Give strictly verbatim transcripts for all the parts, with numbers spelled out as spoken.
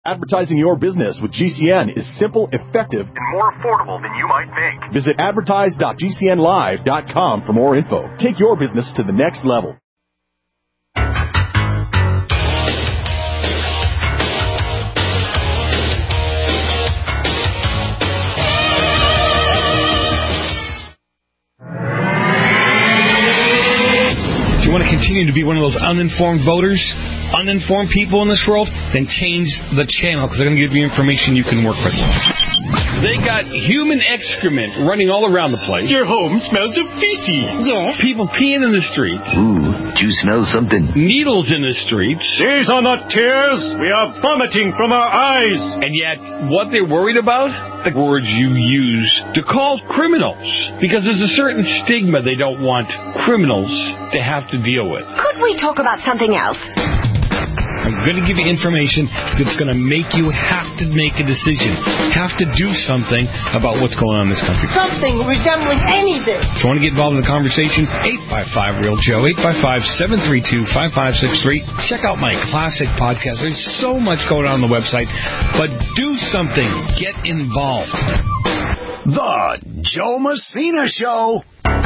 Advertising your business with G C N is simple, effective, and more affordable than you might think. Visit advertise dot g c n live dot com for more info. Take your business to the next level. If you want to continue to be one of those uninformed voters, uninformed people in this world, then change the channel, because they're going to give you information you can work with. They got human excrement running all around the place. Your home smells of feces. Yes. People peeing in the streets. Ooh, do you smell something? Needles in the streets. These are not tears. We are vomiting from our eyes. And yet, what they're worried about? The words you use to call criminals. Because there's a certain stigma they don't want criminals to have to deal with. Could we talk about something else? I'm going to give you information that's going to make you have to make a decision, have to do something about what's going on in this country. Something resembling anything. If you want to get involved in the conversation, eight five five, real Joe, eight five five, seven three two, five five six three. Check out my classic podcast. There's so much going on on the website, but do something. Get involved. The Joe Messina Show.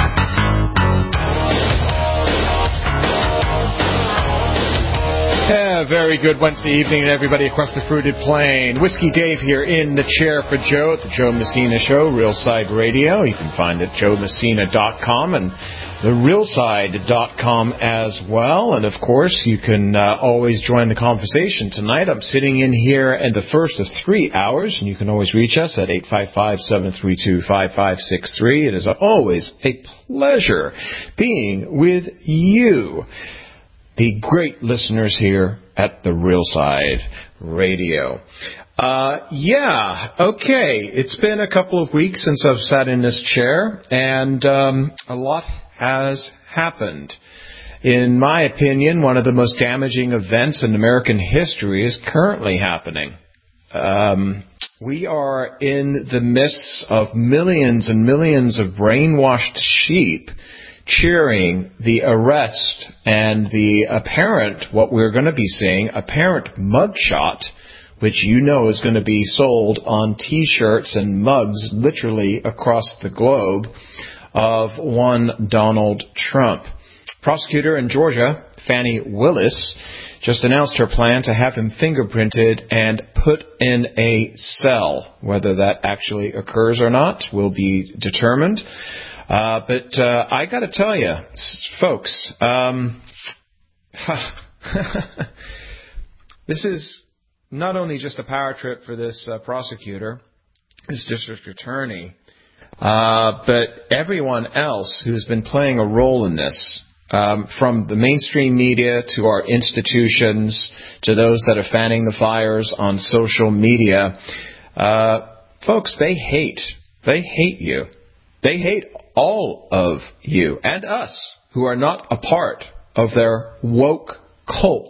Yeah, very good Wednesday evening to everybody across the fruited plain. Whiskey Dave here in the chair for Joe at the Joe Messina Show, Real Side Radio. You can find it at joe messina dot com and the real side dot com as well. And, of course, you can uh, always join the conversation tonight. I'm sitting in here in the first of three hours, and you can always reach us at eight five five, seven three two, five five six three. It is always a pleasure being with you, the great listeners here at the Real Side Radio. Uh, yeah, okay. It's been a couple of weeks since I've sat in this chair, and um, a lot has happened. In my opinion, one of the most damaging events in American history is currently happening. Um, we are in the midst of millions and millions of brainwashed sheep cheering the arrest and the apparent, what we're going to be seeing, apparent mugshot, which you know is going to be sold on T-shirts and mugs literally across the globe, of one Donald Trump. Prosecutor in Georgia, Fani Willis, just announced her plan to have him fingerprinted and put in a cell. Whether that actually occurs or not will be determined. Uh, but uh, I got to tell you, folks, um, this is not only just a power trip for this uh, prosecutor, this district attorney, uh, but everyone else who's been playing a role in this, um, from the mainstream media to our institutions to those that are fanning the fires on social media. Uh, folks, they hate. They hate you. They hate all of you and us who are not a part of their woke cult.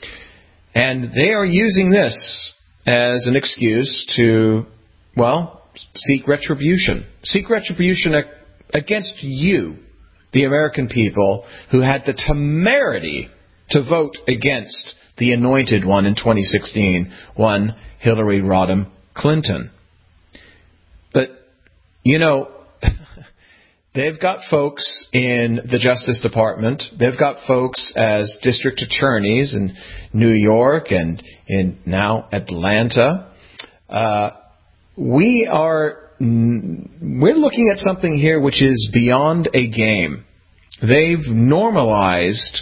And they are using this as an excuse to, well, seek retribution. Seek retribution against you, the American people, who had the temerity to vote against the anointed one in twenty sixteen, one Hillary Rodham Clinton. But, you know, they've got folks in the Justice Department. They've got folks as district attorneys in New York and in now Atlanta. Uh, we are we're looking at something here which is beyond a game. They've normalized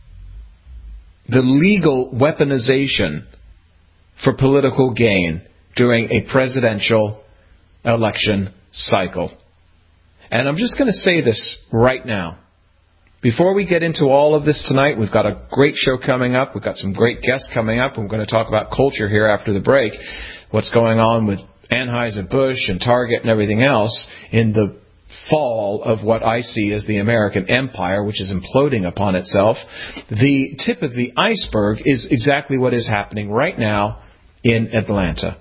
the legal weaponization for political gain during a presidential election cycle. And I'm just going to say this right now. Before we get into all of this tonight, we've got a great show coming up. We've got some great guests coming up. We're going to talk about culture here after the break. What's going on with Anheuser-Busch and Target and everything else in the fall of what I see as the American empire, which is imploding upon itself. The tip of the iceberg is exactly what is happening right now in Atlanta.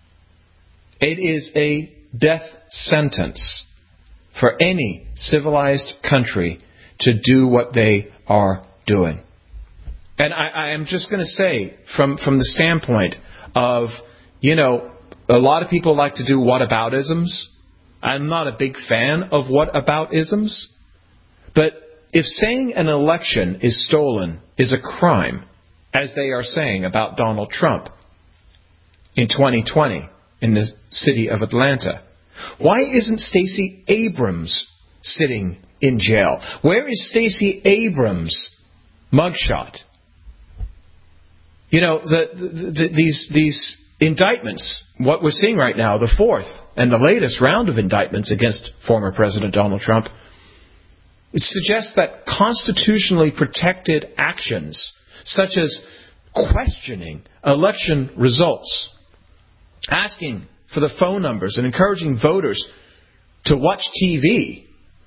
It is a death sentence for any civilized country to do what they are doing. And I, I am just going to say, from, from the standpoint of, you know, a lot of people like to do whataboutisms. I'm not a big fan of whataboutisms. But if saying an election is stolen is a crime, as they are saying about Donald Trump in twenty twenty in the city of Atlanta, why isn't Stacey Abrams sitting in jail? Where is Stacey Abrams' mugshot? You know, the, the, the, these these indictments, what we're seeing right now, the fourth and the latest round of indictments against former President Donald Trump, it suggests that constitutionally protected actions, such as questioning election results, asking for the phone numbers and encouraging voters to watch T V,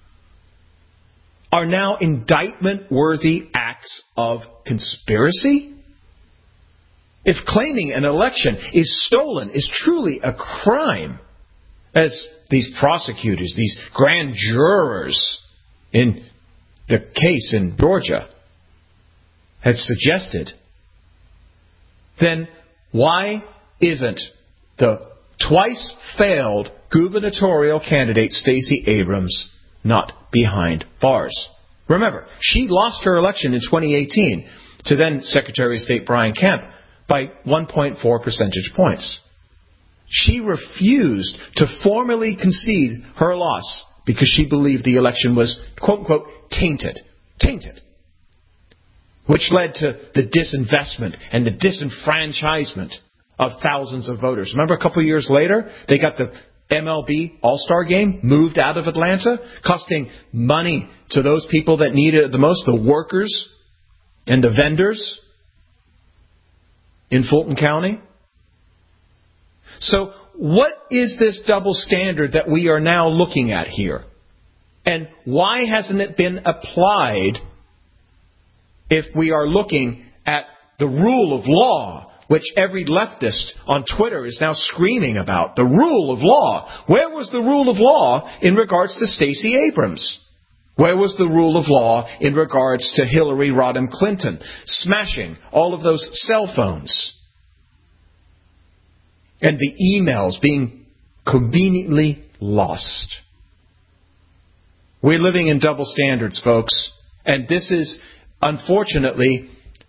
are now indictment-worthy acts of conspiracy? If claiming an election is stolen is truly a crime, as these prosecutors, these grand jurors in the case in Georgia had suggested, then why isn't the twice failed gubernatorial candidate Stacey Abrams not behind bars? Remember, she lost her election in twenty eighteen to then Secretary of State Brian Kemp by one point four percentage points. She refused to formally concede her loss because she believed the election was, quote unquote, tainted. Tainted. Which led to the disinvestment and the disenfranchisement of thousands of voters. Remember a couple of years later, they got the M L B All-Star Game moved out of Atlanta, costing money to those people that needed it the most, the workers and the vendors in Fulton County. So what is this double standard that we are now looking at here? And why hasn't it been applied if we are looking at the rule of law, which every leftist on Twitter is now screaming about? The rule of law. Where was the rule of law in regards to Stacey Abrams? Where was the rule of law in regards to Hillary Rodham Clinton smashing all of those cell phones and the emails being conveniently lost? We're living in double standards, folks. And this is, unfortunately,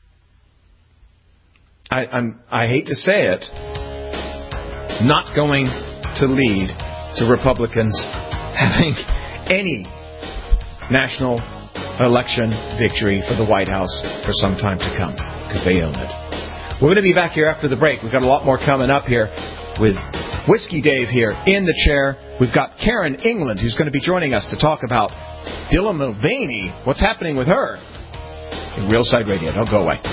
I, I'm, I hate to say it, not going to lead to Republicans having any national election victory for the White House for some time to come, because they own it. We're going to be back here after the break. We've got a lot more coming up here with Whiskey Dave here in the chair. We've got Karen England, who's going to be joining us to talk about Dylan Mulvaney, what's happening with her in Real Side Radio. Don't go away.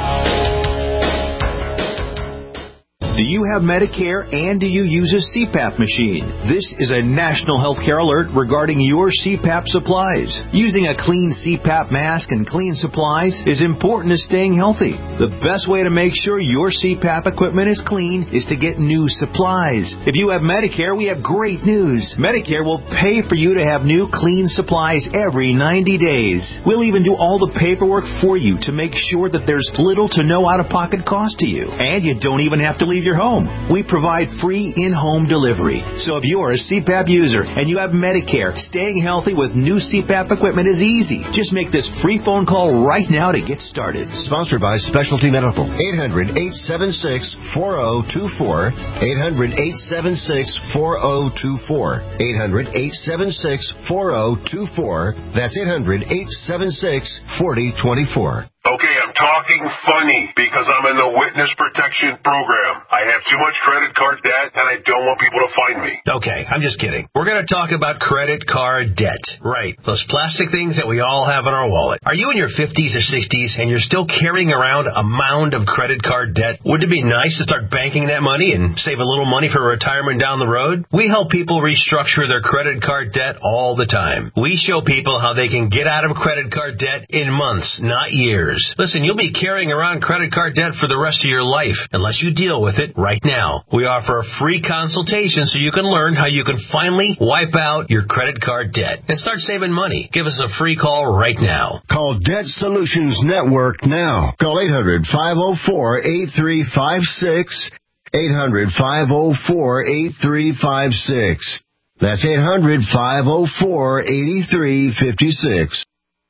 Do you have Medicare and do you use a C PAP machine? This is a national healthcare alert regarding your C PAP supplies. Using a clean C PAP mask and clean supplies is important to staying healthy. The best way to make sure your C PAP equipment is clean is to get new supplies. If you have Medicare, we have great news. Medicare will pay for you to have new clean supplies every ninety days. We'll even do all the paperwork for you to make sure that there's little to no out-of-pocket cost to you. And you don't even have to leave your home. We provide free in-home delivery. So if you're a C PAP user and you have Medicare, staying healthy with new C PAP equipment is easy. Just make this free phone call right now to get started. Sponsored by Specialty Medical. eight hundred, eight seven six, four zero two four. eight hundred, eight seven six, four zero two four. eight hundred, eight seven six, four zero two four. That's eight hundred, eight seven six, four zero two four. Okay, I'm talking funny because I'm in the witness protection program. I have too much credit card debt and I don't want people to find me. Okay, I'm just kidding. We're going to talk about credit card debt. Right, those plastic things that we all have in our wallet. Are you in your fifties or sixties and you're still carrying around a mound of credit card debt? Wouldn't it be nice to start banking that money and save a little money for retirement down the road? We help people restructure their credit card debt all the time. We show people how they can get out of credit card debt in months, not years. Listen, you'll be carrying around credit card debt for the rest of your life unless you deal with it right now. We offer a free consultation so you can learn how you can finally wipe out your credit card debt and start saving money. Give us a free call right now. Call Debt Solutions Network now. Call eight hundred, five oh four, eight three five six. eight hundred, five oh four, eight three five six. That's eight hundred, five oh four, eight three five six.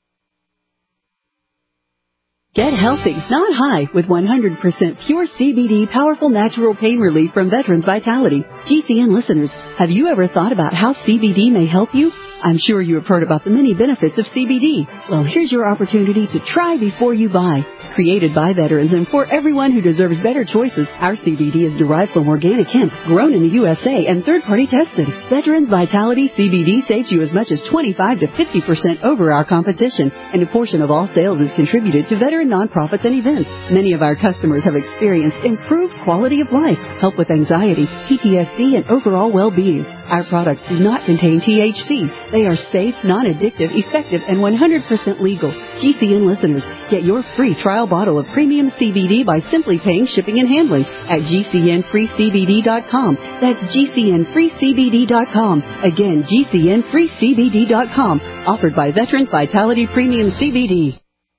Get healthy, not high, with one hundred percent pure C B D powerful natural pain relief from Veterans Vitality. G C N listeners, have you ever thought about how C B D may help you? I'm sure you have heard about the many benefits of C B D. Well, here's your opportunity to try before you buy. Created by veterans and for everyone who deserves better choices, our C B D is derived from organic hemp, grown in the U S A and third-party tested. Veterans Vitality C B D saves you as much as twenty-five to fifty percent over our competition, and a portion of all sales is contributed to veteran nonprofits and events. Many of our customers have experienced improved quality of life, help with anxiety, P T S D, and overall well-being. Our products do not contain T H C. They are safe, non-addictive, effective, and one hundred percent legal. G C N listeners, get your free trial bottle of premium C B D by simply paying shipping and handling at G C N free C B D dot com. That's G C N free C B D dot com. Again, G C N free C B D dot com. Offered by Veterans Vitality Premium C B D.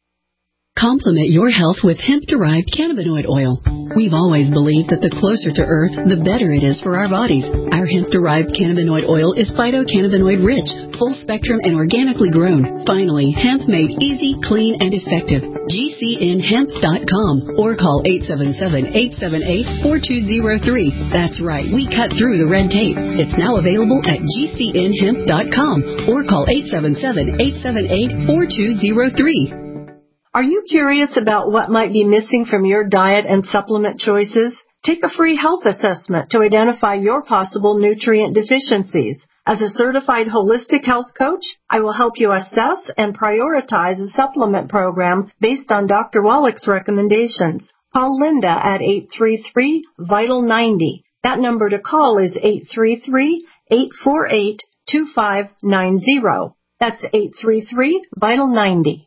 Complement your health with hemp-derived cannabinoid oil. We've always believed that the closer to Earth, the better it is for our bodies. Our hemp-derived cannabinoid oil is phytocannabinoid-rich, full-spectrum, and organically grown. Finally, hemp made easy, clean, and effective. G C N hemp dot com or call eight seven seven, eight seven eight, four two zero three. That's right, we cut through the red tape. It's now available at G C N hemp dot com or call eight seven seven, eight seven eight, four two zero three. Are you curious about what might be missing from your diet and supplement choices? Take a free health assessment to identify your possible nutrient deficiencies. As a certified holistic health coach, I will help you assess and prioritize a supplement program based on Doctor Wallach's recommendations. Call Linda at eight three three, vital ninety. That number to call is eight three three, eight four eight, two five nine zero. That's eight three three, vital ninety.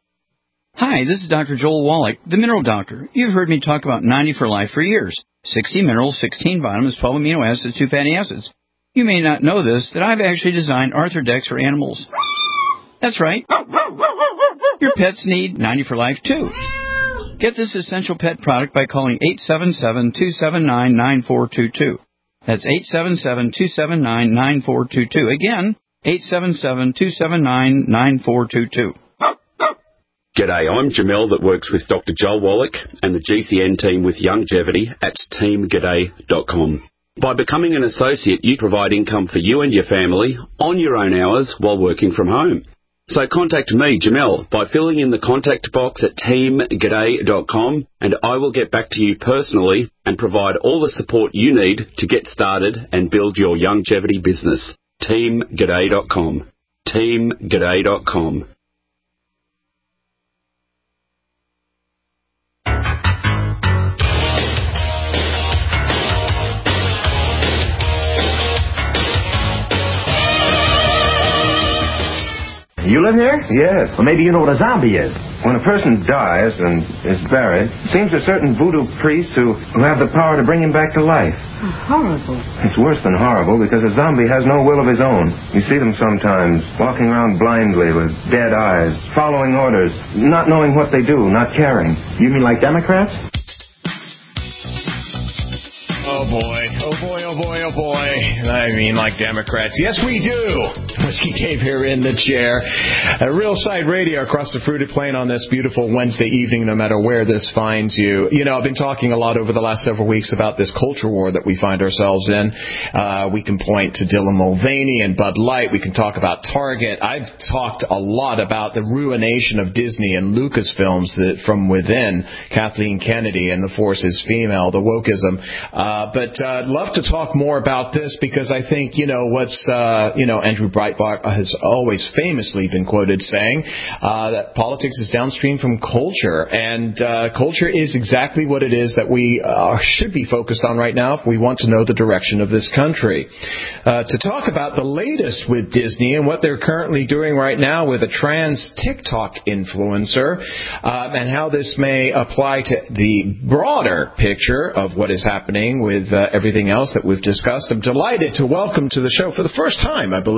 Hi, this is Doctor Joel Wallach, the Mineral Doctor. You've heard me talk about ninety for Life for years. sixty minerals, sixteen vitamins, twelve amino acids, two fatty acids. You may not know this, that I've actually designed Arthrodex for animals. That's right. Your pets need ninety for Life, too. Get this essential pet product by calling eight seven seven, two seven nine, nine four two two. That's eight seven seven, two seven nine, nine four two two. Again, eight seven seven, two seven nine, nine four two two. G'day, I'm Jamel that works with Doctor Joel Wallach and the G C N team with Longevity at team g'day dot com. By becoming an associate, you provide income for you and your family on your own hours while working from home. So contact me, Jamel, by filling in the contact box at team g'day dot com, and I will get back to you personally and provide all the support you need to get started and build your longevity business. team g'day dot com. team g'day dot com. You live here? Yes. Well, maybe you know what a zombie is. When a person dies and is buried, it seems a certain voodoo priest who, who have the power to bring him back to life. Oh, horrible. It's worse than horrible because a zombie has no will of his own. You see them sometimes walking around blindly with dead eyes, following orders, not knowing what they do, not caring. You mean like Democrats? Oh, boy. Oh, boy, oh, boy, oh, boy. I mean, like Democrats. Yes, we do. Whiskey Dave here in the chair. A Real Side Radio across the fruited plain on this beautiful Wednesday evening, no matter where this finds you. You know, I've been talking a lot over the last several weeks about this culture war that we find ourselves in. Uh, we can point to Dylan Mulvaney and Bud Light. We can talk about Target. I've talked a lot about the ruination of Disney and Lucasfilms that, from within, Kathleen Kennedy and the Force is Female, the wokeism. Uh, but uh, I'd love to talk more about this because I think, you know, what's, uh, you know, Andrew Breitbart has always famously been quoted saying uh, that politics is downstream from culture. And uh, culture is exactly what it is that we uh, should be focused on right now if we want to know the direction of this country. Uh, to talk about the latest with Disney and what they're currently doing right now with a trans TikTok influencer uh, and how this may apply to the broader picture of what is happening with uh, everything else that we've discussed. I'm delighted to welcome to the show for the first time, I believe,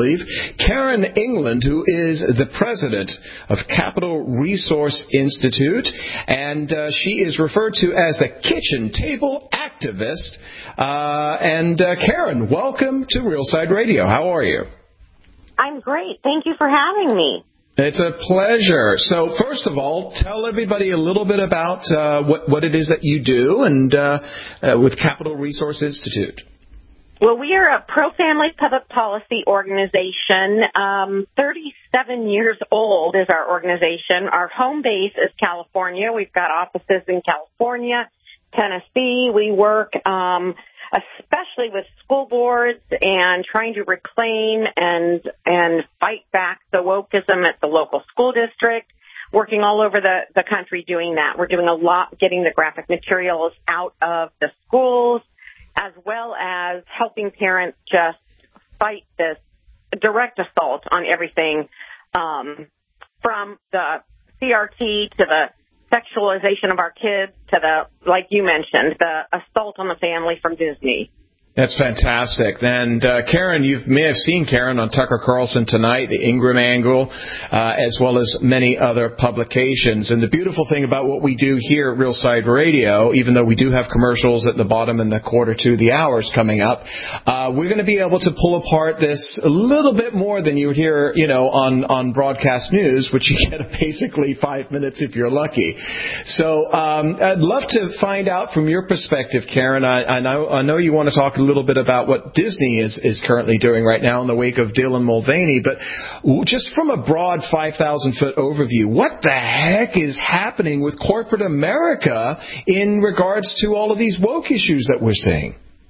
Karen England, who is the president of Capital Resource Institute, and uh, she is referred to as the kitchen table activist. Uh, and uh, Karen, welcome to Real Side Radio. How are you? I'm great. Thank you for having me. It's a pleasure. So, first of all, tell everybody a little bit about uh, what, what it is that you do and uh, uh, with Capital Resource Institute. Well, we are a pro-family public policy organization. Um, thirty-seven years old is our organization. Our home base is California. We've got offices in California, Tennessee. We work um, especially with school boards and trying to reclaim and and fight back the wokeism at the local school district, working all over the, the country doing that. We're doing a lot getting the graphic materials out of the schools, as well as helping parents just fight this direct assault on everything um, from the C R T to the sexualization of our kids to the, like you mentioned, the assault on the family from Disney. That's fantastic. And uh, Karen, you may have seen Karen on Tucker Carlson tonight, the Ingram Angle, uh, as well as many other publications. And the beautiful thing about what we do here at Real Side Radio, even though we do have commercials at the bottom and the quarter to the hours coming up, uh, we're going to be able to pull apart this a little bit more than you would hear, you know, on, on broadcast news, which you get basically five minutes if you're lucky. So um, I'd love to find out from your perspective, Karen. I, I know I know you want to talk a little bit about what Disney is, is currently doing right now in the wake of Dylan Mulvaney, but just from a broad five thousand foot overview, what the heck is happening with corporate America in regards to all of these woke issues that we're seeing?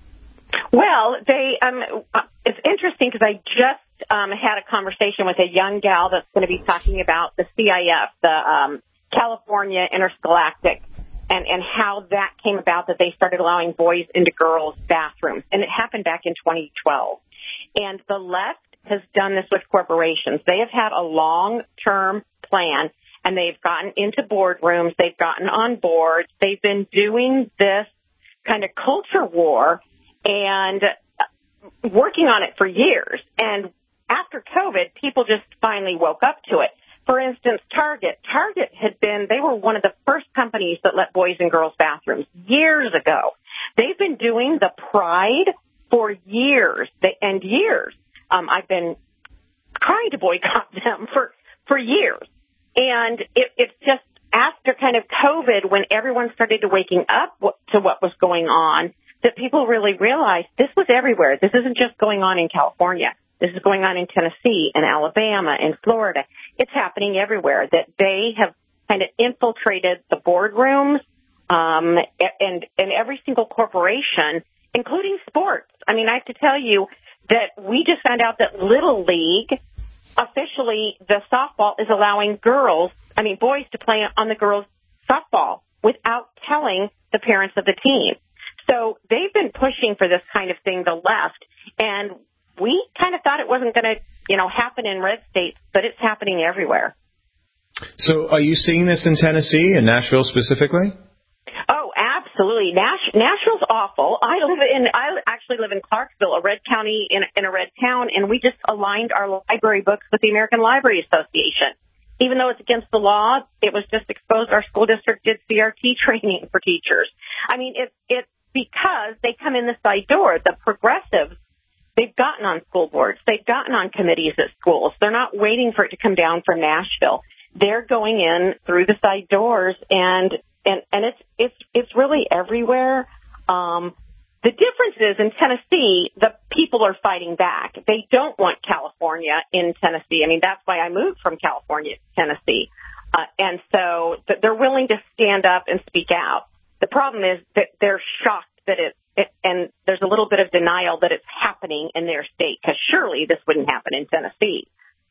Well, they um, it's interesting because I just um, had a conversation with a young gal that's going to be talking about the C I F, the um, California Intergalactic, and, and how that came about, that they started allowing boys into girls' bathrooms. And it happened back in twenty twelve. And the left has done this with corporations. They have had a long-term plan, and they've gotten into boardrooms. They've gotten on boards. They've been doing this kind of culture war and working on it for years. And after COVID, people just finally woke up to it. For instance, Target. Target had been, they were one of the first companies that let boys in girls' bathrooms years ago. They've been doing the Pride for years they, and years. Um, I've been trying to boycott them for, for years. And it, it's just after kind of COVID, when everyone started to waking up to what was going on, that people really realized this was everywhere. This isn't just going on in California. This is going on in Tennessee and Alabama and Florida. It's happening everywhere, that they have kind of infiltrated the boardrooms um, and, and every single corporation, including sports. I mean, I have to tell you that we just found out that Little League, officially the softball is allowing girls, I mean, boys to play on the girls' softball without telling the parents of the team. So they've been pushing for this kind of thing, the left, and we kind of thought it wasn't going to, you know, happen in red states, but it's happening everywhere. So are you seeing this in Tennessee, in Nashville specifically? Oh, absolutely. Nash- Nashville's awful. I live in, I actually live in Clarksville, a red county in, in a red town, and we just aligned our library books with the American Library Association. Even though it's against the law, it was just exposed. Our school district did C R T training for teachers. I mean, it's, it's because they come in the side door. The progressives, they've gotten on school boards. They've gotten on committees at schools. They're not waiting for it to come down from Nashville. They're going in through the side doors, and and, and it's it's it's really everywhere. Um, the difference is in Tennessee, the people are fighting back. They don't want California in Tennessee. I mean, that's why I moved from California to Tennessee. Uh, and so th- they're willing to stand up and speak out. The problem is that they're shocked that it, it, and there's a little bit of denial that it's happening in their state, because surely this wouldn't happen in Tennessee.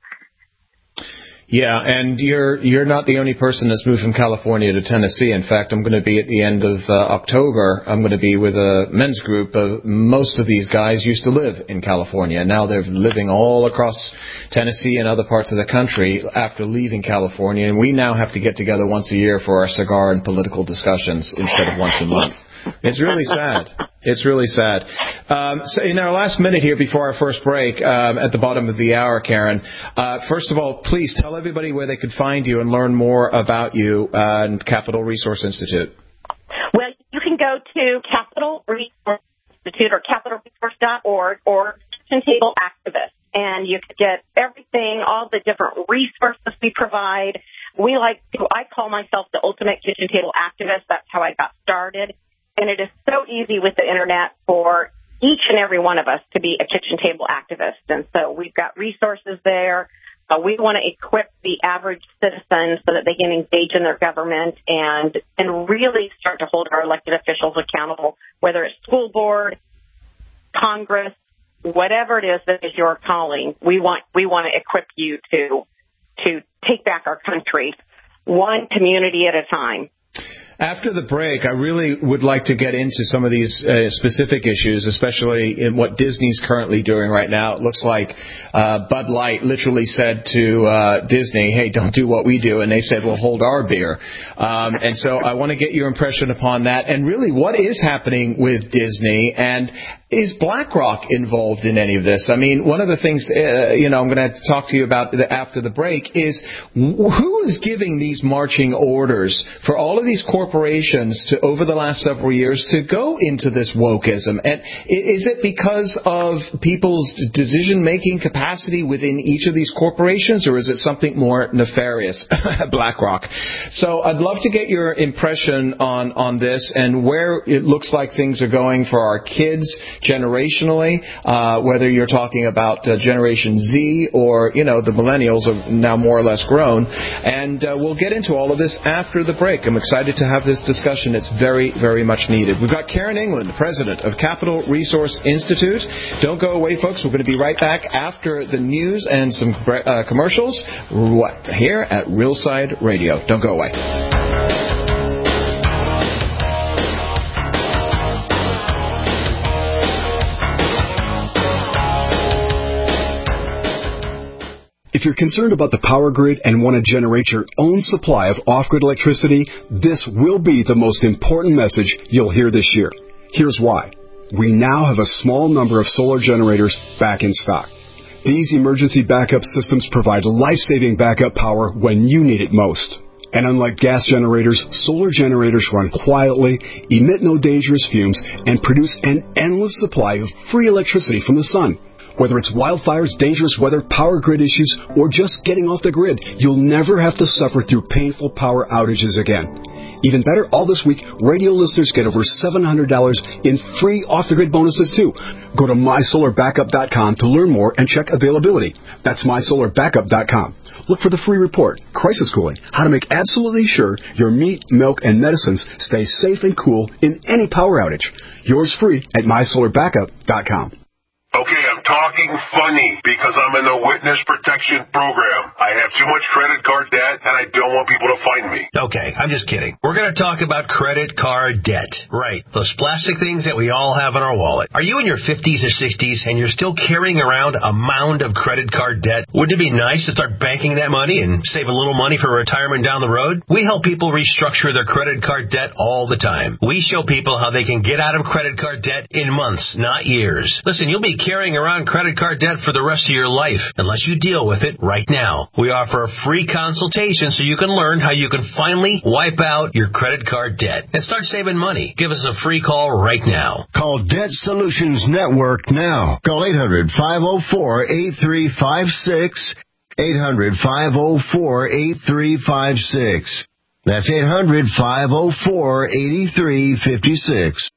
Yeah, and you're you're not the only person that's moved from California to Tennessee. In fact, I'm going to be at the end of uh, October. I'm going to be with a men's group. Of, most of these guys used to live in California. Now they're living all across Tennessee and other parts of the country after leaving California. And we now have to get together once a year for our cigar and political discussions instead of once a month. It's really sad. It's really sad. Um, so in our last minute here before our first break, um, at the bottom of the hour, Karen, uh, first of all, please tell everybody where they could find you and learn more about you uh, and Capital Resource Institute. Well, you can go to Capital Resource Institute or capital resource dot org or Kitchen Table Activist, and you can get everything, all the different resources we provide. We like to, I call myself the ultimate kitchen table activist. That's how I got started. And it is so easy with the Internet for each and every one of us to be a kitchen table activist. And so we've got resources there. Uh, we want to equip the average citizen so that they can engage in their government and and really start to hold our elected officials accountable, whether it's school board, Congress, whatever it is that is your calling. We want we want to equip you to to take back our country one community at a time. After the break, I really would like to get into some of these uh, specific issues, especially in what Disney's currently doing right now. It looks like uh, Bud Light literally said to uh, Disney, hey, don't do what we do, and they said, well, hold our beer. Um, and so I want to get your impression upon that, and really what is happening with Disney, and is BlackRock involved in any of this? I mean, one of the things, uh, you know, I'm going to talk to you about the, after the break is who is giving these marching orders for all of these corporations to, over the last several years, to go into this wokeism? And is it because of people's decision-making capacity within each of these corporations, or is it something more nefarious? BlackRock. So I'd love to get your impression on, on this and where it looks like things are going for our kids generationally, uh, whether you're talking about uh, Generation Z or, you know, the millennials are now more or less grown. And uh, we'll get into all of this after the break. I'm excited to have this discussion. It's very, very much needed. We've got Karen England, president of Capital Resource Institute. Don't go away, folks. We're going to be right back after the news and some uh, commercials here at Realside Radio. Don't go away. If you're concerned about the power grid and want to generate your own supply of off-grid electricity, this will be the most important message you'll hear this year. Here's why. We now have a small number of solar generators back in stock. These emergency backup systems provide life-saving backup power when you need it most. And unlike gas generators, solar generators run quietly, emit no dangerous fumes, and produce an endless supply of free electricity from the sun. Whether it's wildfires, dangerous weather, power grid issues, or just getting off the grid, you'll never have to suffer through painful power outages again. Even better, all this week, radio listeners get over seven hundred dollars in free off-the-grid bonuses, too. Go to my solar backup dot com to learn more and check availability. That's my solar backup dot com. Look for the free report, Crisis Cooling, how to make absolutely sure your meat, milk, and medicines stay safe and cool in any power outage. Yours free at my solar backup dot com. Okay, I'm talking funny because I'm in the witness protection program. I have too much credit card debt, and I don't want people to find me. Okay, I'm just kidding. We're going to talk about credit card debt. Right, those plastic things that we all have in our wallet. Are you in your fifties or sixties and you're still carrying around a mound of credit card debt? Wouldn't it be nice to start banking that money and save a little money for retirement down the road? We help people restructure their credit card debt all the time. We show people how they can get out of credit card debt in months, not years. Listen, you'll be carrying around credit card debt for the rest of your life unless you deal with it right now. We offer a free consultation so you can learn how you can finally wipe out your credit card debt and start saving money. Give us a free call right now. Call Debt Solutions Network now. Call eight hundred, five oh four, eight three five six, eight hundred, five oh four, eight three five six. That's eight hundred, five oh four, eight three five six.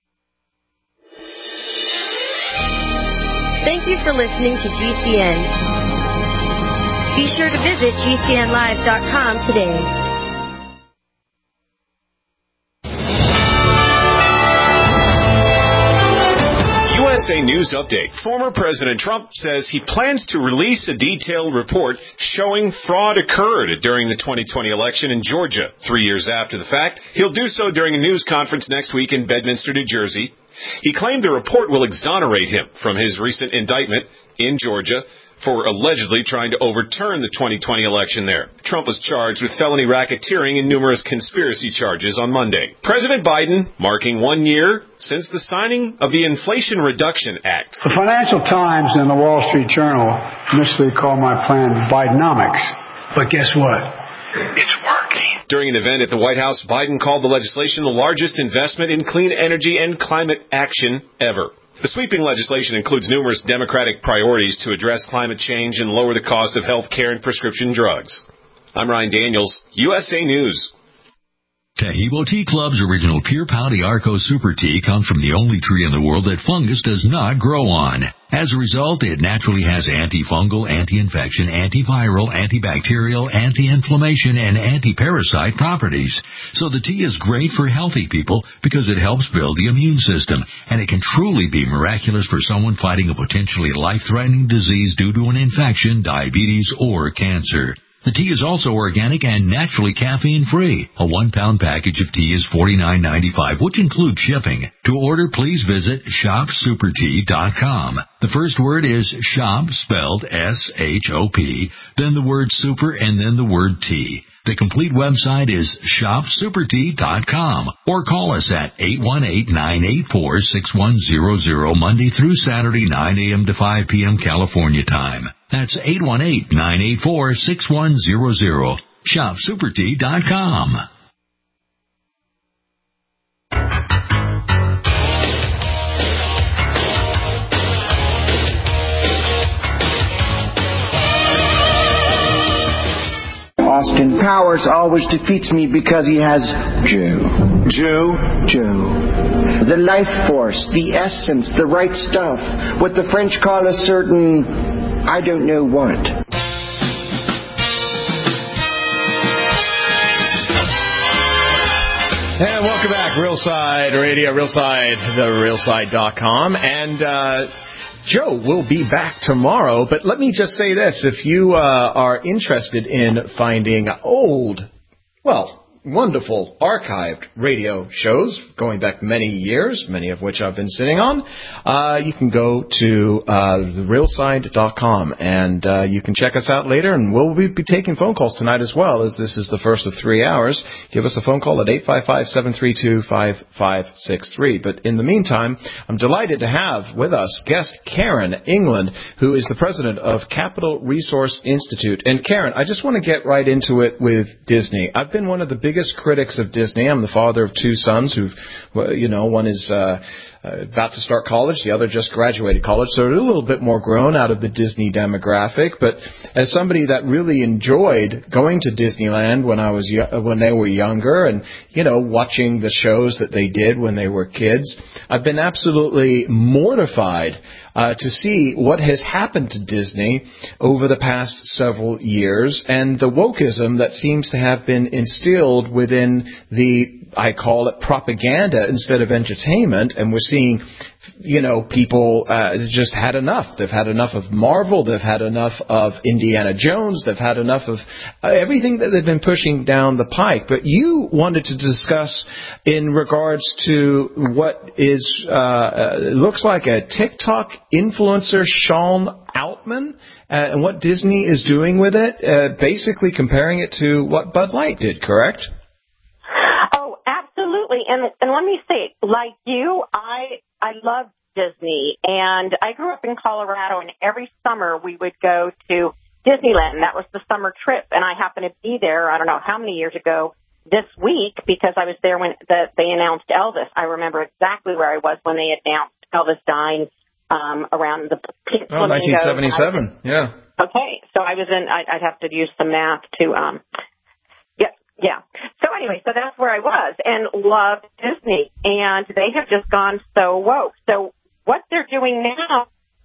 Thank you for listening to G C N. Be sure to visit G C N live dot com today. U S A News Update. Former President Trump says he plans to release a detailed report showing fraud occurred during the twenty twenty election in Georgia. Three years after the fact, he'll do so during a news conference next week in Bedminster, New Jersey. He claimed the report will exonerate him from his recent indictment in Georgia for allegedly trying to overturn the twenty twenty election there. Trump was charged with felony racketeering and numerous conspiracy charges on Monday. President Biden marking one year since the signing of the Inflation Reduction Act. The Financial Times and the Wall Street Journal initially called my plan Bidenomics. But guess what? It's working. During an event at the White House, Biden called the legislation the largest investment in clean energy and climate action ever. The sweeping legislation includes numerous Democratic priorities to address climate change and lower the cost of health care and prescription drugs. I'm Ryan Daniels, U S A News. Taheebo Tea Club's original Pure Pau D'Arco Super Tea comes from the only tree in the world that fungus does not grow on. As a result, it naturally has antifungal, anti-infection, antiviral, antibacterial, anti-inflammation, and anti-parasite properties. So the tea is great for healthy people because it helps build the immune system, and it can truly be miraculous for someone fighting a potentially life-threatening disease due to an infection, diabetes, or cancer. The tea is also organic and naturally caffeine-free. A one-pound package of tea is forty-nine ninety-five, which includes shipping. To order, please visit shop super tea dot com. The first word is shop, spelled S H O P, then the word super, and then the word tea. The complete website is shop super tea dot com, or call us at eight one eight, nine eight four, six one zero zero Monday through Saturday, nine a.m. to five p.m. California time. That's eight one eight, nine eight four, six one zero zero. shop super tea dot com. Austin Powers always defeats me because he has Joe. Joe? Joe. The life force, the essence, the right stuff. What the French call a certain, I don't know what. And welcome back, Realside Radio, Realside, the real side dot com. And, uh, Joe will be back tomorrow, but let me just say this. If you uh, are interested in finding old, well, wonderful archived radio shows going back many years, many of which I've been sitting on, uh, you can go to uh, the real side dot com, and uh, you can check us out later, and we'll be taking phone calls tonight as well, as this is the first of three hours. Give us a phone call at eight five five, seven three two, five five six three. But in the meantime, I'm delighted to have with us guest Karen England, who is the president of Capital Resource Institute. And Karen, I just want to get right into it with Disney. I've been one of the biggest critics of Disney. I'm the father of two sons who've, you know, one is uh, uh, about to start college, the other just graduated college, so they're a little bit more grown out of the Disney demographic. But as somebody that really enjoyed going to Disneyland when I was when they were younger, and you know, watching the shows that they did when they were kids, I've been absolutely mortified Uh, to see what has happened to Disney over the past several years, and the wokeism that seems to have been instilled within the, I call it propaganda instead of entertainment, and we're seeing, you know, people uh, just had enough. They've had enough of Marvel. They've had enough of Indiana Jones. They've had enough of uh, everything that they've been pushing down the pike. But you wanted to discuss in regards to what is uh, uh, looks like a TikTok influencer, Sean Altman, uh, and what Disney is doing with it, uh, basically comparing it to what Bud Light did, correct? Oh, absolutely. And and let me say, like you, I I love Disney, and I grew up in Colorado, and every summer we would go to Disneyland. That was the summer trip, and I happened to be there, I don't know how many years ago, this week, because I was there when the, they announced Elvis. I remember exactly where I was when they announced Elvis dying um, around the Pink Oh, Flamingo. nineteen seventy-seven, yeah. Okay, so I was in, I, I'd have to use some math to, um, yeah, yeah. So anyway, so that's where I was, and loved Disney, and they have just gone so woke. So what they're doing now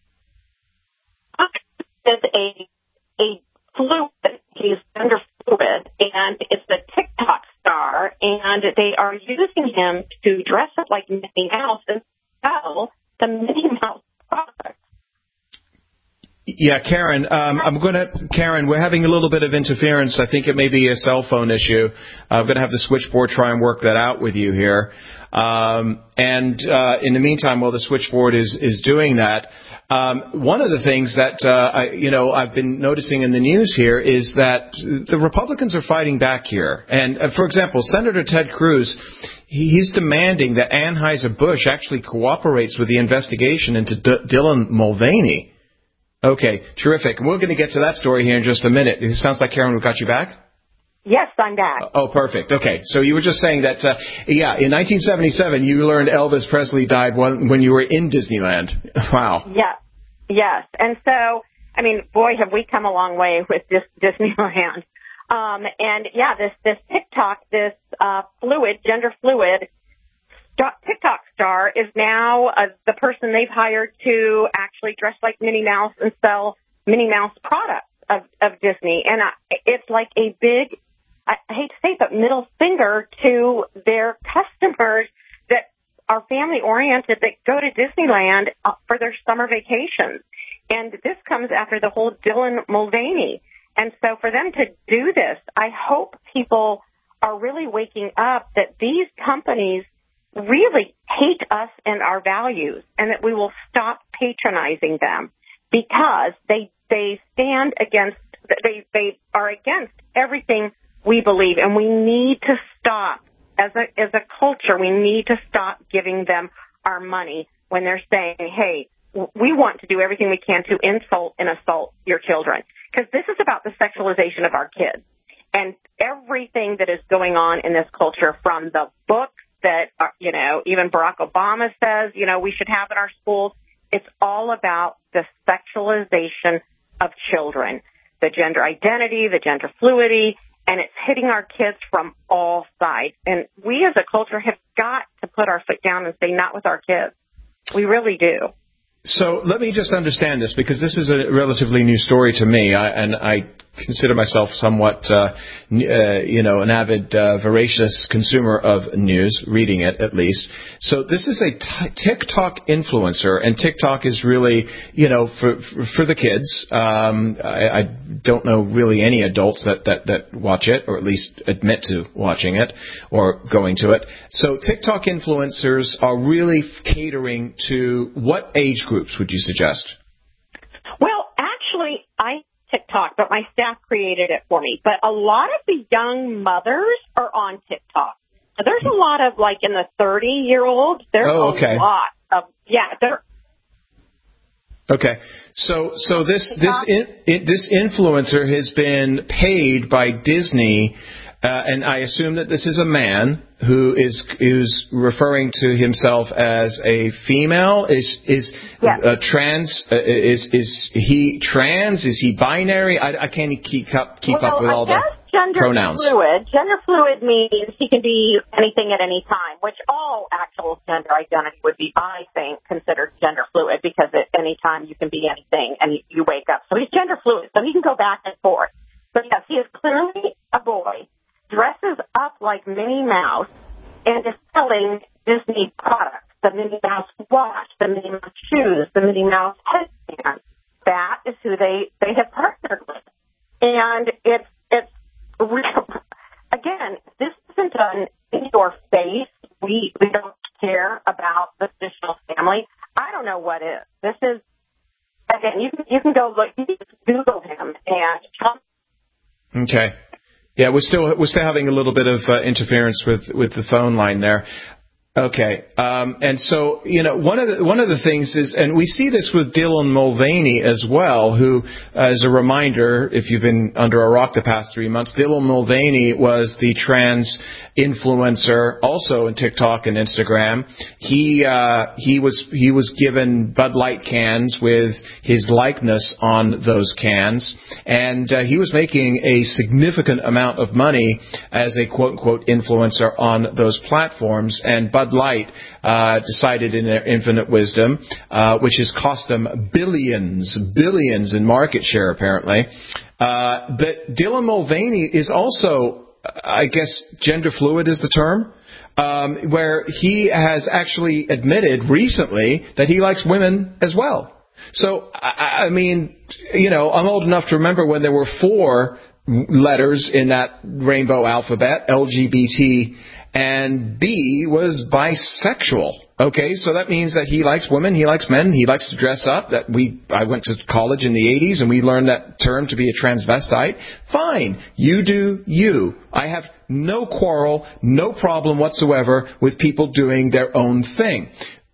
is a, a fluid, he's under fluid, and it's a TikTok star, and they are using him to dress up like Mickey Mouse and sell the Mickey Mouse product. Yeah, Karen, um, I'm going to, Karen, we're having a little bit of interference. I think it may be a cell phone issue. Uh, I'm going to have the switchboard try and work that out with you here. Um, and uh, in the meantime, while the switchboard is, is doing that, um, one of the things that, uh, I, you know, I've been noticing in the news here is that the Republicans are fighting back here. And, uh, for example, Senator Ted Cruz, he's demanding that Anheuser-Busch actually cooperates with the investigation into D- Dylan Mulvaney. Okay, terrific. And we're going to get to that story here in just a minute. It sounds like, Karen, we've got you back? Yes, I'm back. Oh, perfect. Okay, so you were just saying that, uh, yeah, in nineteen seventy-seven, you learned Elvis Presley died when, when you were in Disneyland. Wow. Yeah, yes. And so, I mean, boy, have we come a long way with this Disneyland. Um, and, yeah, this, this TikTok, this uh, fluid, gender fluid TikTok star is now uh, the person they've hired to actually dress like Minnie Mouse and sell Minnie Mouse products of, of Disney. And I, it's like a big, I hate to say it, but middle finger to their customers that are family-oriented that go to Disneyland for their summer vacations. And this comes after the whole Dylan Mulvaney. And so for them to do this, I hope people are really waking up that these companies really hate us and our values, and that we will stop patronizing them because they they stand against, they they are against everything we believe, and we need to stop as a as a culture. We need to stop giving them our money when they're saying, "Hey, we want to do everything we can to insult and assault your children," because this is about the sexualization of our kids and everything that is going on in this culture, from the books that, are, you know, even Barack Obama says, you know, we should have in our schools. It's all about the sexualization of children, the gender identity, the gender fluidity, and it's hitting our kids from all sides. And we as a culture have got to put our foot down and say, not with our kids. We really do. So let me just understand this, because this is a relatively new story to me, I, and I consider myself somewhat, uh, uh, you know, an avid, uh, voracious consumer of news, reading it at least. So this is a t- TikTok influencer, and TikTok is really, you know, for for the kids. Um, I, I don't know really any adults that, that, that watch it, or at least admit to watching it or going to it. So TikTok influencers are really catering to what age groups, would you suggest? Well, actually, I TikTok, but my staff created it for me. But a lot of the young mothers are on TikTok. So there's a lot of, like, in the thirty-year-olds. There's oh, okay. a lot of, yeah. There. Okay, so so this this in, in, this influencer has been paid by Disney. Uh, and I assume that this is a man who is who's referring to himself as a female. Is is yes. uh, trans? Uh, is is he trans? Is he binary? I, I can't keep up keep well, up with I all the gender pronouns. Fluid. Gender fluid means he can be anything at any time, which all actual gender identity would be, I think, considered gender fluid, because at any time you can be anything and you wake up. So he's gender fluid, so he can go back and forth. But yes, he is clearly a boy, dresses up like Minnie Mouse, and is selling Disney products, the Minnie Mouse watch, the Minnie Mouse shoes, the Minnie Mouse headband. That is who they, they have partnered with. And it's, it's real. Again, this isn't done in your face. We, we don't care about the traditional family. I don't know what is. This is, again, you can, you can go look, you can Google him and Okay. Yeah, we're still we're still having a little bit of uh, interference with, with the phone line there. Okay, um, and so you know one of the one of the things is, and we see this with Dylan Mulvaney as well, who, as a reminder, if you've been under a rock the past three months, Dylan Mulvaney was the trans influencer, also in TikTok and Instagram. He uh, he was he was given Bud Light cans with his likeness on those cans, and uh, he was making a significant amount of money as a quote unquote influencer on those platforms, and Bud Bud Light uh, decided in their infinite wisdom, uh, which has cost them billions, billions in market share, apparently. Uh, but Dylan Mulvaney is also, I guess, gender fluid is the term, um, where he has actually admitted recently that he likes women as well. So, I, I mean, you know, I'm old enough to remember when there were four letters in that rainbow alphabet, L G B T, and B was bisexual. Okay, so that means that he likes women, he likes men, he likes to dress up. That we, I went to college in the eighties and we learned that term to be a transvestite. Fine, you do you. I have no quarrel, no problem whatsoever with people doing their own thing.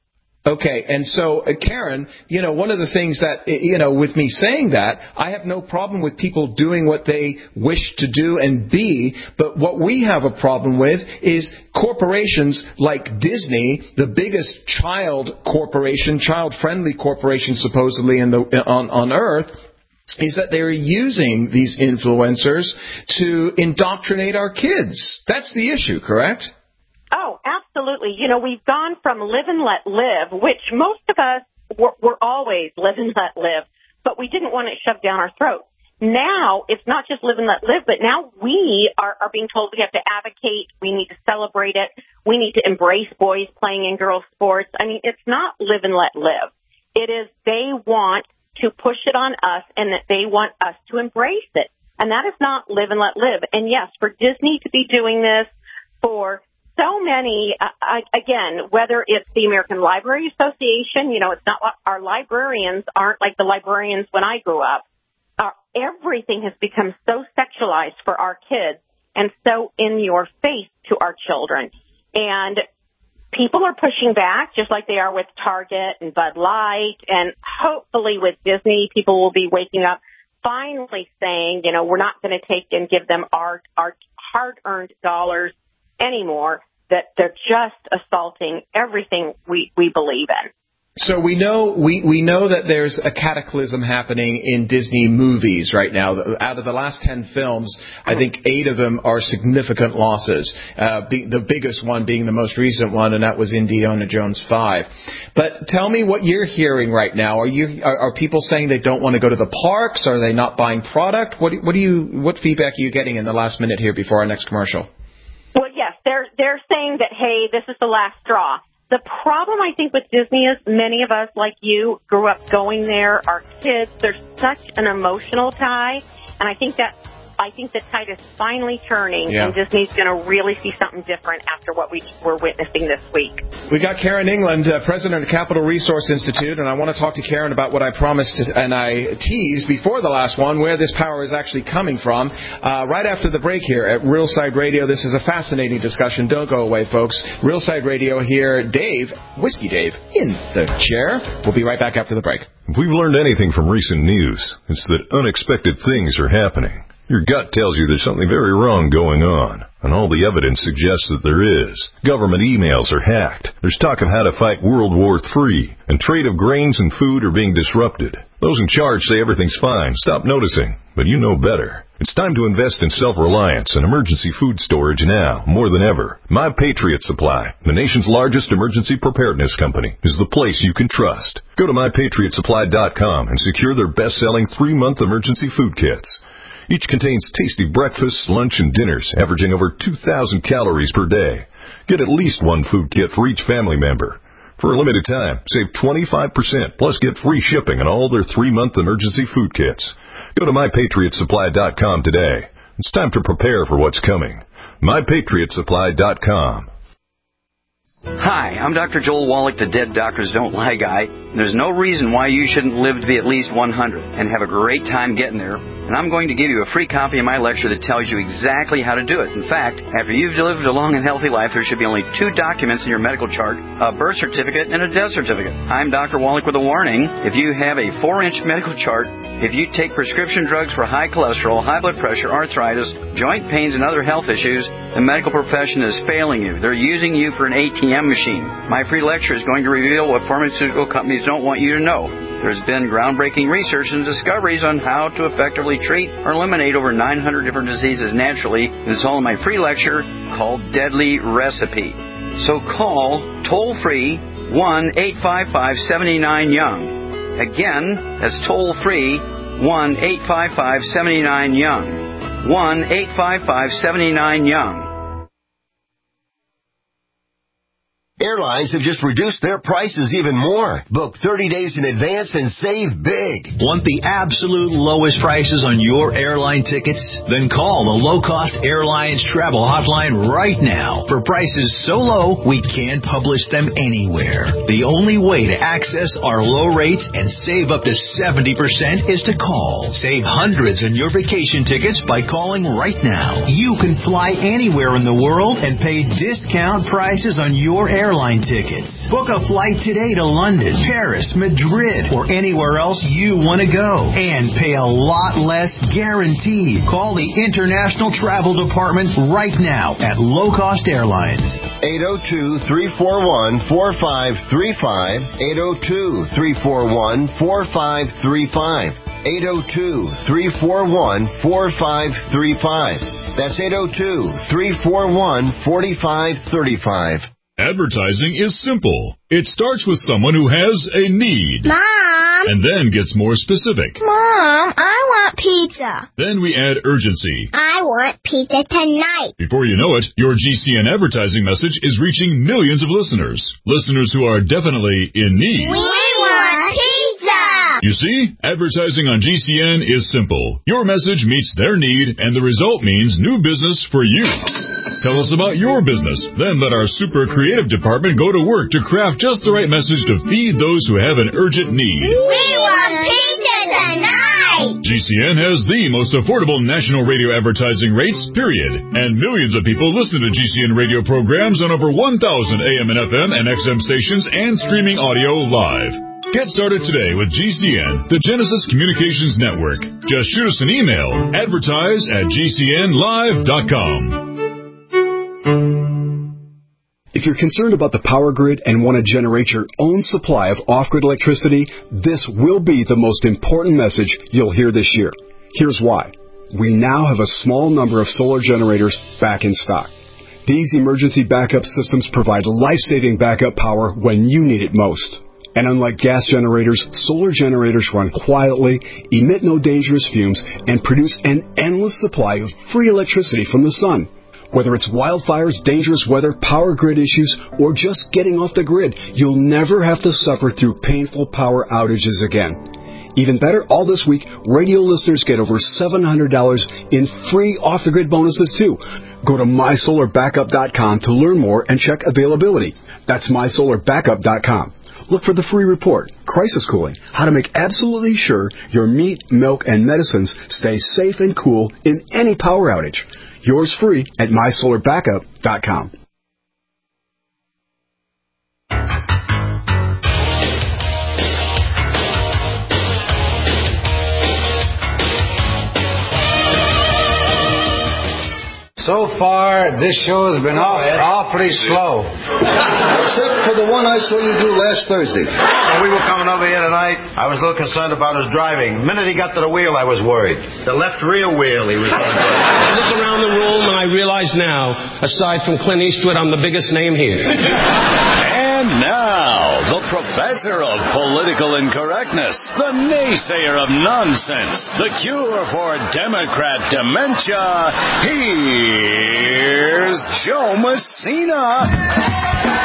Okay, and so, uh, Karen, you know, one of the things that, you know, with me saying that, I have no problem with people doing what they wish to do and be, but what we have a problem with is corporations like Disney, the biggest child corporation, child-friendly corporation supposedly in the, on, on Earth, is that they're using these influencers to indoctrinate our kids. That's the issue, correct? Oh, absolutely. You know, we've gone from live and let live, which most of us were, were always live and let live, but we didn't want it shoved down our throats. Now, it's not just live and let live, but now we are, are being told we have to advocate, we need to celebrate it, we need to embrace boys playing in girls' sports. I mean, it's not live and let live. It is they want to push it on us and that they want us to embrace it. And that is not live and let live. And yes, for Disney to be doing this, for so many, uh, I, again, whether it's the American Library Association, you know, it's not our librarians aren't like the librarians when I grew up. Uh, everything has become so sexualized for our kids and so in your face to our children. And people are pushing back just like they are with Target and Bud Light. And hopefully with Disney, people will be waking up, finally saying, you know, we're not going to take and give them our, our hard-earned dollars anymore, that they're just assaulting everything we, we believe in. So we know we, we know that there's a cataclysm happening in Disney movies right now. Out of the last ten films, I think eight of them are significant losses. Uh, the, the biggest one being the most recent one, and that was Indiana Jones five. But tell me what you're hearing right now. Are you are, are people saying they don't want to go to the parks? Are they not buying product? What what do you what feedback are you getting in the last minute here before our next commercial? Well, yes, they're they're saying that, hey, this is the last straw. The problem, I think, with Disney is many of us, like you, grew up going there. Our kids, there's such an emotional tie, and I think that I think the tide is finally turning, yeah. and Disney's going to really see something different after what we were witnessing this week. We got Karen England, uh, president of Capital Resource Institute, and I want to talk to Karen about what I promised to, and I teased before the last one, where this power is actually coming from. Uh, right after the break here at Real Side Radio, this is a fascinating discussion. Don't go away, folks. Real Side Radio here. Dave, Whiskey Dave, in the chair. We'll be right back after the break. If we've learned anything from recent news, it's that unexpected things are happening. Your gut tells you there's something very wrong going on, and all the evidence suggests that there is. Government emails are hacked. There's talk of how to fight World War Three, and trade of grains and food are being disrupted. Those in charge say everything's fine. Stop noticing, but you know better. It's time to invest in self-reliance and emergency food storage now, more than ever. My Patriot Supply, the nation's largest emergency preparedness company, is the place you can trust. Go to my patriot supply dot com and secure their best-selling three-month emergency food kits. Each contains tasty breakfasts, lunch, and dinners, averaging over two thousand calories per day. Get at least one food kit for each family member. For a limited time, save twenty-five percent, plus get free shipping on all their three-month emergency food kits. Go to my patriot supply dot com today. It's time to prepare for what's coming. my patriot supply dot com. Hi, I'm Doctor Joel Wallach, the Dead Doctors Don't Lie guy. There's no reason why you shouldn't live to be at least one hundred and have a great time getting there. And I'm going to give you a free copy of my lecture that tells you exactly how to do it. In fact, after you've lived a long and healthy life, there should be only two documents in your medical chart, a birth certificate and a death certificate. I'm Doctor Wallach with a warning. If you have a four-inch medical chart, if you take prescription drugs for high cholesterol, high blood pressure, arthritis, joint pains, and other health issues, the medical profession is failing you. They're using you for an A T M machine. My free lecture is going to reveal what pharmaceutical companies don't want you to know. There's been groundbreaking research and discoveries on how to effectively treat or eliminate over nine hundred different diseases naturally. It's all in my free lecture called Deadly Recipe. So call toll-free one eight five five seven nine young. Again, that's toll-free one eight five five seven nine young. one eight five five seven nine young. Airlines have just reduced their prices even more. Book thirty days in advance and save big. Want the absolute lowest prices on your airline tickets? Then call the Low Cost Airlines Travel Hotline right now. For prices so low, we can't publish them anywhere. The only way to access our low rates and save up to seventy percent is to call. Save hundreds on your vacation tickets by calling right now. You can fly anywhere in the world and pay discount prices on your airline tickets. Book a flight today to London, Paris, Madrid, or anywhere else you want to go and pay a lot less guaranteed. Call the International Travel Department right now at Low Cost Airlines. eight oh two, three four one, four five three five. eight oh two, three four one, four five three five. eight oh two, three four one, four five three five. That's eight oh two, three four one, four five three five. Advertising is simple. It starts with someone who has a need. Mom! And then gets more specific. Mom, I want pizza. Then we add urgency. I want pizza tonight. Before you know it, your G C N advertising message is reaching millions of listeners. Listeners who are definitely in need. We want pizza! You see, advertising on G C N is simple. Your message meets their need, and the result means new business for you. Tell us about your business. Then let our super creative department go to work to craft just the right message to feed those who have an urgent need. We want pizza tonight! G C N has the most affordable national radio advertising rates, period. And millions of people listen to G C N radio programs on over one thousand A M and F M and X M stations and streaming audio live. Get started today with G C N, the Genesis Communications Network. Just shoot us an email, advertise at G C N live dot com. If you're concerned about the power grid and want to generate your own supply of off-grid electricity, this will be the most important message you'll hear this year. Here's why. We now have a small number of solar generators back in stock. These emergency backup systems provide life-saving backup power when you need it most. And unlike gas generators, solar generators run quietly, emit no dangerous fumes, and produce an endless supply of free electricity from the sun. Whether it's wildfires, dangerous weather, power grid issues, or just getting off the grid, you'll never have to suffer through painful power outages again. Even better, all this week, radio listeners get over seven hundred dollars in free off-the-grid bonuses, too. Go to my solar backup dot com to learn more and check availability. That's my solar backup dot com. Look for the free report, Crisis Cooling, how to make absolutely sure your meat, milk, and medicines stay safe and cool in any power outage. Yours free at my solar backup dot com. So far, this show has been all, all pretty slow. Except for the one I saw you do last Thursday. When we were coming over here tonight, I was a little concerned about his driving. The minute he got to the wheel, I was worried. The left rear wheel, he was going to I look around the room and I realize now, aside from Clint Eastwood, I'm the biggest name here. And now, the professor of political incorrectness, the naysayer of nonsense, the cure for Democrat dementia, here's Joe Messina.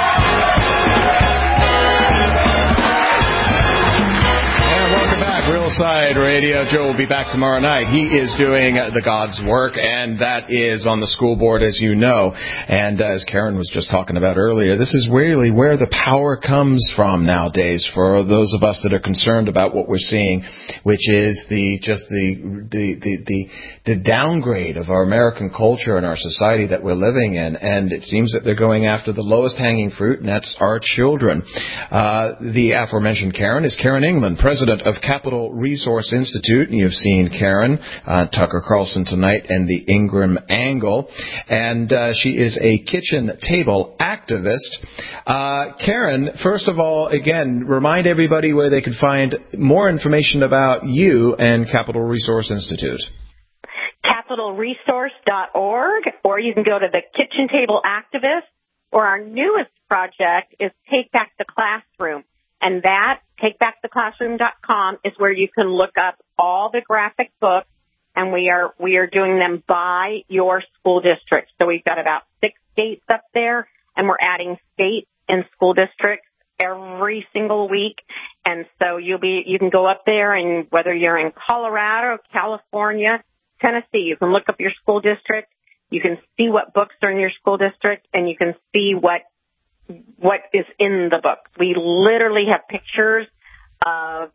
Side Radio. Joe will be back tomorrow night. He is doing the God's work, and that is on the school board, as you know. And as Karen was just talking about earlier, this is really where the power comes from nowadays for those of us that are concerned about what we're seeing, which is the just the the the the, the downgrade of our American culture and our society that we're living in. And it seems that they're going after the lowest hanging fruit, and that's our children. Uh, the aforementioned Karen is Karen England, president of Capital Resource Institute, and you've seen Karen, uh, Tucker Carlson tonight, and the Ingram Angle, and uh, she is a kitchen table activist. Uh, Karen, first of all, again, remind everybody where they could find more information about you and Capital Resource Institute. capital resource dot org, or you can go to the Kitchen Table Activist, or our newest project is Take Back the Classroom. And that, take back the classroom dot com, is where you can look up all the graphic books, and we are we are doing them by your school district. So we've got about six states up there, and we're adding states in school districts every single week. And so you'll be, you can go up there, and whether you're in Colorado, California, Tennessee, you can look up your school district. You can see what books are in your school district, and you can see what what is in the book. We literally have pictures of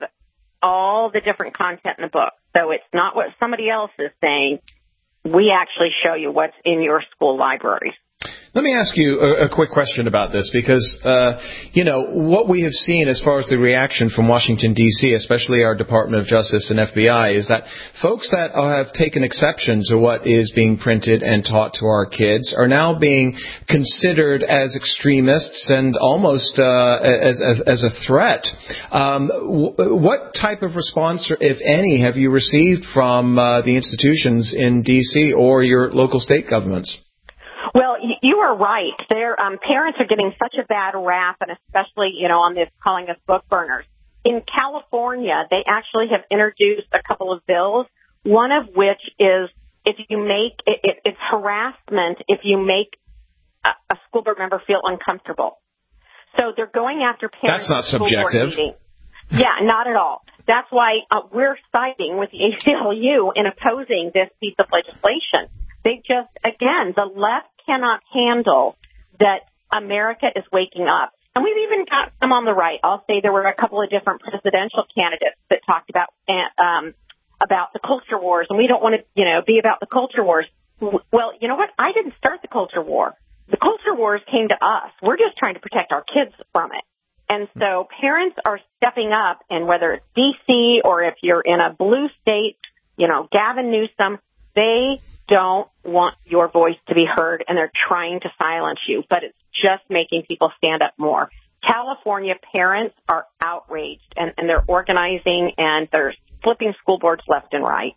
all the different content in the book. So it's not what somebody else is saying. We actually show you what's in your school libraries. Let me ask you a, a quick question about this, because, uh, you know, what we have seen as far as the reaction from Washington, D C, especially our Department of Justice and F B I, is that folks that have taken exception to what is being printed and taught to our kids are now being considered as extremists and almost uh, as, as, as a threat. Um, w- what type of response, if any, have you received from uh, the institutions in D C or your local state governments? Well, you are right. Their um, parents are getting such a bad rap, and especially, you know, on this calling us book burners. In California, they actually have introduced a couple of bills, one of which is if you make it, it, it's harassment if you make a, a school board member feel uncomfortable. So they're going after parents. That's not subjective. Yeah, not at all. That's why uh, we're siding with the A C L U in opposing this piece of legislation. They just, again, the left cannot handle that America is waking up. And we've even got some on the right. I'll say there were a couple of different presidential candidates that talked about um, about the culture wars, and we don't want to, you know, be about the culture wars. Well, you know what? I didn't start the culture war. The culture wars came to us. We're just trying to protect our kids from it. And so parents are stepping up, and whether it's D C or if you're in a blue state, you know, Gavin Newsom, they don't want your voice to be heard, and they're trying to silence you, but it's just making people stand up more. California parents are outraged, and, and they're organizing, and they're flipping school boards left and right.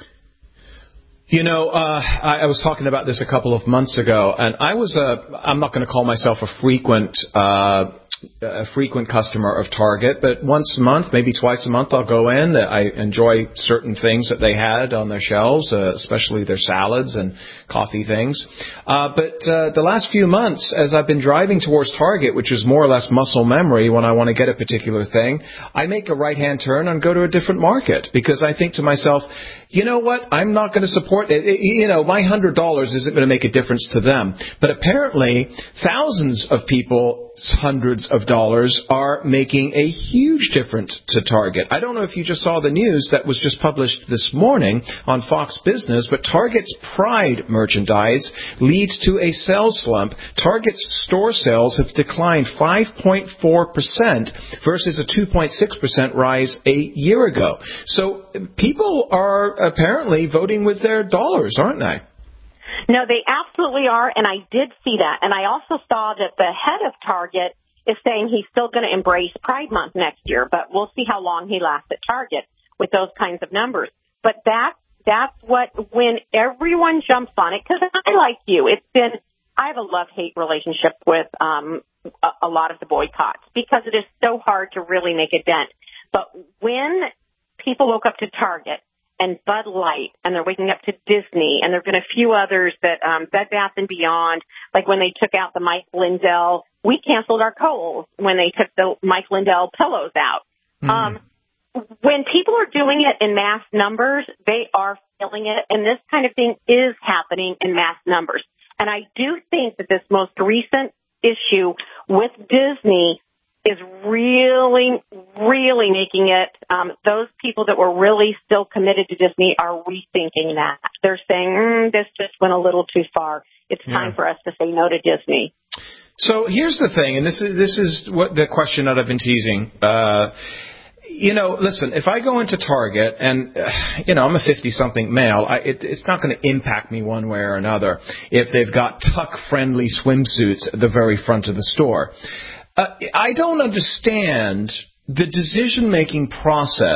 You know, uh, I, I was talking about this a couple of months ago, and I was a, I'm not going to call myself a frequent, uh, a frequent customer of Target, but once a month, maybe twice a month, I'll go in. I enjoy certain things that they had on their shelves, uh, especially their salads and coffee things. Uh, but uh, the last few months, as I've been driving towards Target, which is more or less muscle memory when I want to get a particular thing, I make a right-hand turn and go to a different market, because I think to myself, you know what, I'm not going to support it. it you know, my one hundred dollars isn't going to make a difference to them. But apparently, thousands of people, hundreds of dollars, are making a huge difference to Target. I don't know if you just saw the news that was just published this morning on Fox Business, but Target's Pride merchandise leads to a sales slump. Target's store sales have declined five point four percent versus a two point six percent rise a year ago. So people are apparently voting with their dollars, aren't they? No, they absolutely are, and I did see that. And I also saw that the head of Target is saying he's still going to embrace Pride Month next year, but we'll see how long he lasts at Target with those kinds of numbers. But that, that's what, when everyone jumps on it, because I like you, it's been, I have a love-hate relationship with um, a, a lot of the boycotts, because it is so hard to really make a dent. But when people woke up to Target and Bud Light, and they're waking up to Disney, and there have been a few others that, um, Bed Bath and Beyond, like when they took out the Mike Lindell, we canceled our Kohl's when they took the Mike Lindell pillows out. Mm-hmm. Um, when people are doing it in mass numbers, they are feeling it, and this kind of thing is happening in mass numbers. And I do think that this most recent issue with Disney is really, really making it, um, those people that were really still committed to Disney are rethinking that. They're saying, mm, this just went a little too far. It's time yeah. for us to say no to Disney. So here's the thing, and this is this is what the question that I've been teasing. Uh, you know, listen, if I go into Target and, uh, you know, I'm a fifty-something male, I, it, it's not going to impact me one way or another if they've got tuck-friendly swimsuits at the very front of the store. Uh, I don't understand the decision-making process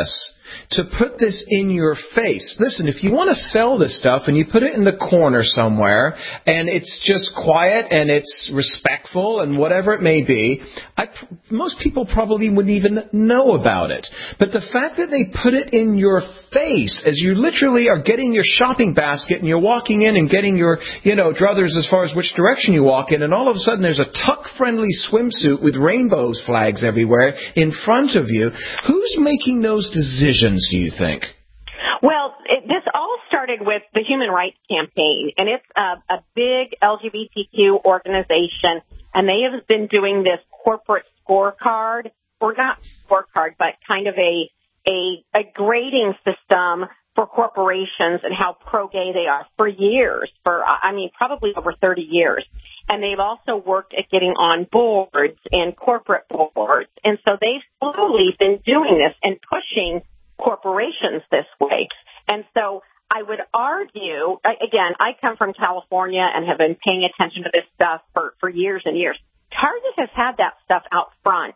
to put this in your face. Listen, if you want to sell this stuff and you put it in the corner somewhere and it's just quiet and it's respectful and whatever it may be, I, most people probably wouldn't even know about it. But the fact that they put it in your face as you literally are getting your shopping basket and you're walking in and getting your, you know, druthers as far as which direction you walk in, and all of a sudden there's a tuck-friendly swimsuit with rainbows flags everywhere in front of you. Who's making those decisions, do you think? Well, it, this all started with the Human Rights Campaign, and it's a, a big L G B T Q organization, and they have been doing this corporate scorecard, or not scorecard, but kind of a a, a grading system for corporations and how pro-gay they are for years, for, I mean, probably over thirty years. And they've also worked at getting on boards and corporate boards. And so they've slowly been doing this and pushing corporations this way. And so I would argue, again, I come from California and have been paying attention to this stuff for, for years and years. Target has had that stuff out front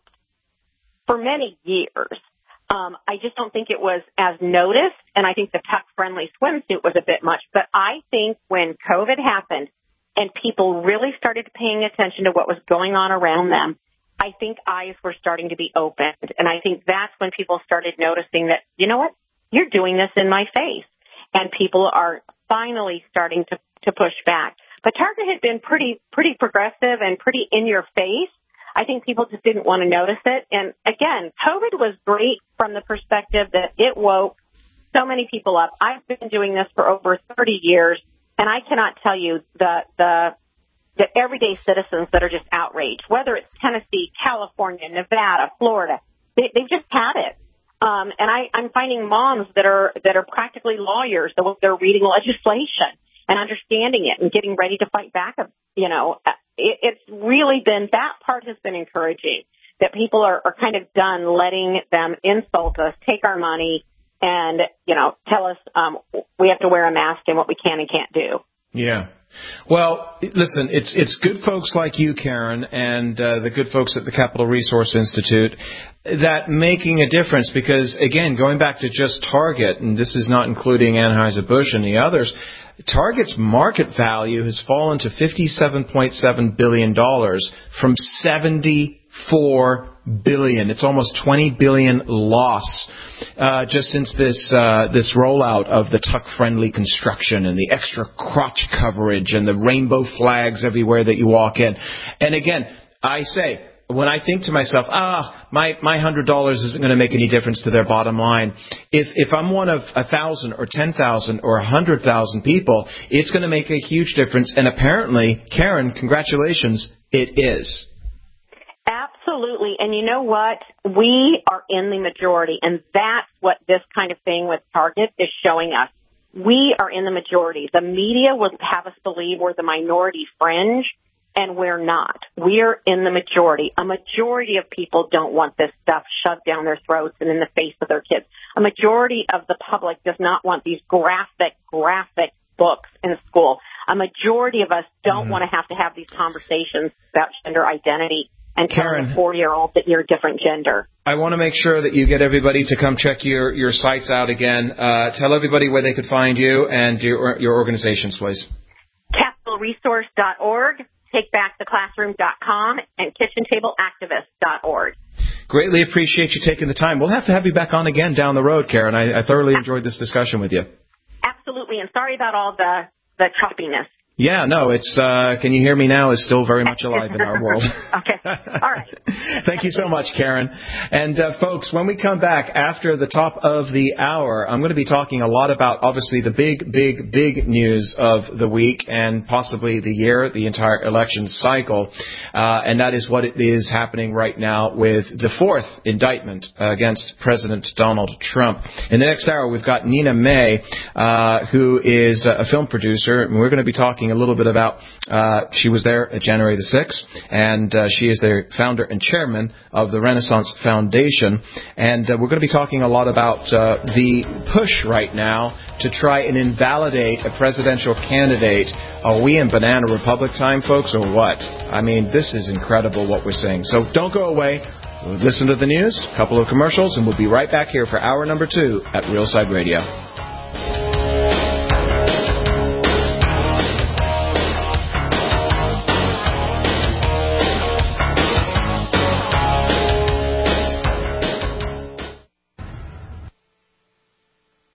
for many years. Um, I just don't think it was as noticed, and I think the tuck-friendly swimsuit was a bit much. But I think when COVID happened and people really started paying attention to what was going on around them, I think eyes were starting to be opened. And I think that's when people started noticing that, you know what, you're doing this in my face. And people are finally starting to, to push back. But Target had been pretty, pretty progressive and pretty in your face. I think people just didn't want to notice it. And again, COVID was great from the perspective that it woke so many people up. I've been doing this for over thirty years, and I cannot tell you the, the, the everyday citizens that are just outraged, whether it's Tennessee, California, Nevada, Florida. They, they've just had it. Um, and I, I'm finding moms that are, that are practically lawyers. They're reading legislation and understanding it and getting ready to fight back. You know, it, it's really been, that part has been encouraging, that people are, are kind of done letting them insult us, take our money, and, you know, tell us um, we have to wear a mask and what we can and can't do. Yeah. Well, listen, it's it's good folks like you, Karen, and uh, the good folks at the Capital Resource Institute that making a difference, because, again, going back to just Target, and this is not including Anheuser-Busch and the others, Target's market value has fallen to fifty-seven point seven billion dollars from seventy-four billion dollars. It's almost twenty billion dollars loss uh, just since this uh, this rollout of the tuck-friendly construction and the extra crotch coverage and the rainbow flags everywhere that you walk in. And again, I say, when I think to myself, ah, my my one hundred dollars isn't going to make any difference to their bottom line. If if I'm one of one thousand or ten thousand or one hundred thousand people, it's going to make a huge difference. And apparently, Karen, congratulations, it is. Absolutely. And you know what? We are in the majority, and that's what this kind of thing with Target is showing us. We are in the majority. The media would have us believe we're the minority fringe, and we're not. We're in the majority. A majority of people don't want this stuff shoved down their throats and in the face of their kids. A majority of the public does not want these graphic, graphic books in school. A majority of us don't mm-hmm. want to have to have these conversations about gender identity and telling a four-year-old that you're a different gender. I want to make sure that you get everybody to come check your, your sites out again. Uh, tell everybody where they could find you and your, your organizations, please. capital resource dot org, take back the classroom dot com, and kitchen table activist dot org. Greatly appreciate you taking the time. We'll have to have you back on again down the road, Karen. I, I thoroughly enjoyed this discussion with you. Absolutely, and sorry about all the, the choppiness. Yeah, no, it's, uh, can you hear me now, is still very much alive in our world. Okay, all right. Thank you so much, Karen. And, uh, folks, when we come back after the top of the hour, I'm going to be talking a lot about, obviously, the big, big, big news of the week and possibly the year, the entire election cycle. Uh, and that is what it is happening right now with the fourth indictment uh, against President Donald Trump. In the next hour, we've got Nina May, uh, who is a film producer, and we're going to be talking a little bit about, uh, she was there at January the sixth, and uh, she is the founder and chairman of the Renaissance Foundation. And uh, we're going to be talking a lot about uh, the push right now to try and invalidate a presidential candidate. Are we in Banana Republic time, folks, or what? I mean, this is incredible what we're seeing. So don't go away. We'll listen to the news, a couple of commercials, and we'll be right back here for hour number two at Real Side Radio.